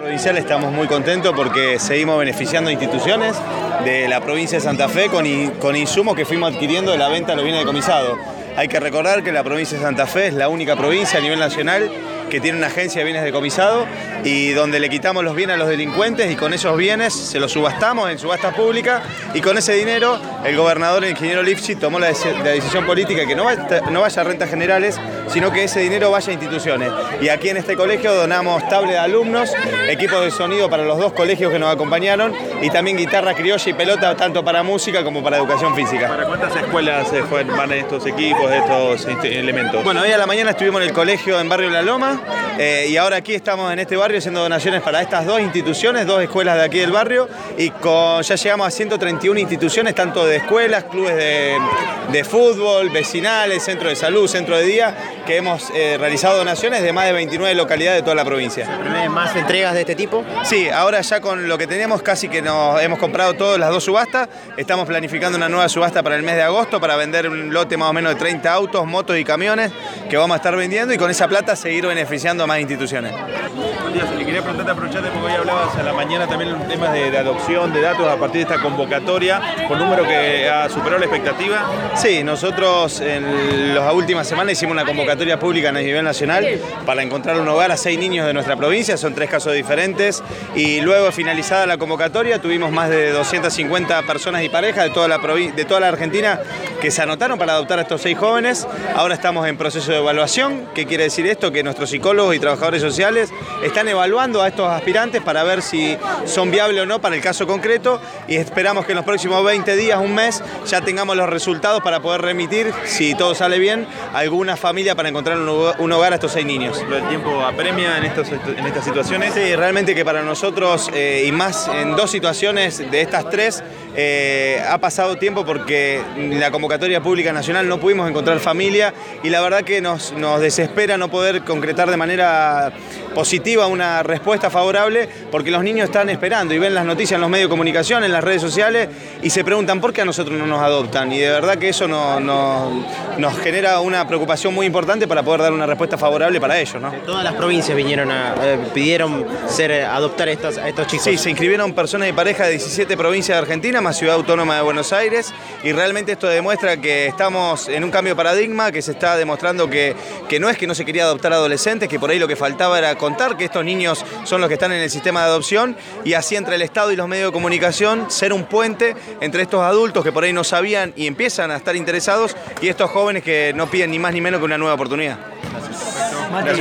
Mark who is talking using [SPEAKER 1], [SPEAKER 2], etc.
[SPEAKER 1] Provincial estamos muy contentos porque seguimos beneficiando instituciones de la provincia de Santa Fe con insumos que fuimos adquiriendo de la venta de los bienes decomisados. Hay que recordar que la provincia de Santa Fe es la única provincia a nivel nacional que tiene una agencia de bienes decomisados y donde le quitamos los bienes a los delincuentes y con esos bienes se los subastamos en subasta pública y con ese dinero el gobernador, el ingeniero Lifshitz, tomó la decisión política que no vaya a rentas generales, sino que ese dinero vaya a instituciones. Y aquí en este colegio donamos tablet de alumnos, equipos de sonido para los 2 colegios que nos acompañaron y también guitarra criolla y pelota tanto para música como para educación física.
[SPEAKER 2] ¿Para cuántas escuelas van estos equipos, estos elementos?
[SPEAKER 1] Bueno, hoy a la mañana estuvimos en el colegio en Barrio La Loma y ahora aquí estamos en este barrio haciendo donaciones para estas 2 instituciones, 2 escuelas de aquí del barrio y ya llegamos a 131 instituciones, tanto de escuelas, clubes de fútbol, vecinales, centro de salud, centro de día, que hemos realizado donaciones de más de 29 localidades de toda la provincia.
[SPEAKER 3] ¿Se prevén más entregas de este tipo?
[SPEAKER 1] Sí, ahora ya con lo que teníamos casi que nos hemos comprado todas las 2 subastas, estamos planificando una nueva subasta para el mes de agosto para vender un lote más o menos de 30 autos, motos y camiones que vamos a estar vendiendo y con esa plata seguir beneficiando a más instituciones.
[SPEAKER 2] Buen día, le quería preguntarte, aprovecharte porque hoy hablabas a la mañana también un tema de adopción de datos a partir de esta convocatoria, con número que ha superado la expectativa.
[SPEAKER 1] Sí, nosotros en las últimas semanas hicimos una convocatoria pública a nivel nacional para encontrar un hogar a 6 niños de nuestra provincia, son 3 casos diferentes y luego finalizada la convocatoria tuvimos más de 250 personas y parejas de toda la Argentina que se anotaron para adoptar a estos 6 jóvenes. Ahora estamos en proceso de evaluación. ¿Qué quiere decir esto? Que nuestros psicólogos y trabajadores sociales están evaluando a estos aspirantes para ver si son viables o no para el caso concreto y esperamos que en los próximos 20 días, un mes, ya tengamos los resultados para poder remitir, si todo sale bien, a alguna familia para encontrar un hogar a estos 6 niños.
[SPEAKER 2] ¿El tiempo apremia en estas situaciones?
[SPEAKER 1] Sí, realmente que para nosotros, y más en 2 situaciones de estas 3, ha pasado tiempo porque en la convocatoria pública nacional no pudimos encontrar familia y la verdad que nos desespera no poder concretar de manera positiva una respuesta favorable porque los niños están esperando y ven las noticias en los medios de comunicación, en las redes sociales y se preguntan por qué a nosotros no nos adoptan y de verdad que eso nos genera una preocupación muy importante para poder dar una respuesta favorable para ellos, ¿no?
[SPEAKER 3] De todas las provincias pidieron adoptar a estos chicos.
[SPEAKER 1] Sí, se inscribieron personas y parejas de 17 provincias de Argentina, más Ciudad Autónoma de Buenos Aires y realmente esto demuestra que estamos en un cambio de paradigma, que se está demostrando que no es que no se quería adoptar adolescentes, que por ahí lo que faltaba era contar que estos niños son los que están en el sistema de adopción y así entre el Estado y los medios de comunicación ser un puente entre estos adultos que por ahí no sabían y empiezan a estar interesados y estos jóvenes que no piden ni más ni menos que una nueva oportunidad.
[SPEAKER 2] Gracias.